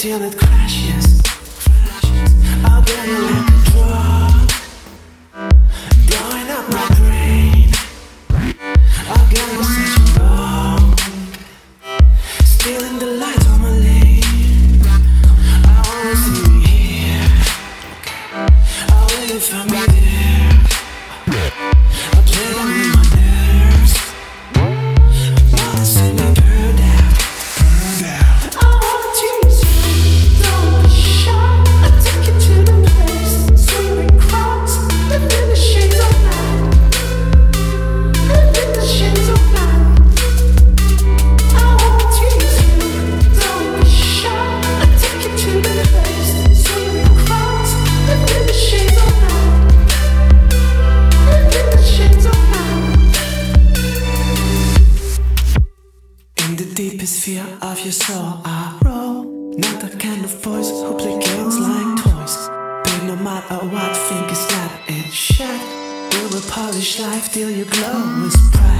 till it crashes. I'll get it like a drug, blowing up my brain. I'll get it such a wrong, stealing the light on my lane. I wanna see you here, I'll wait if I'm there. I'll play them with my nerves, wanna see me burn down. I wanna tease you, don't be shy. I'll take you to the place, swimming crowds, live in the shades of night, live in the shades of night. I wanna tease you, don't be shy. I'll take you to the place, swimming crowds, live in the shades of night, live in the shades of night. In the deepest fear of your soul, I roll. Not the kind of boys who play games like toys. But no matter what, think it's not it shut. We will polish life till you glow with pride.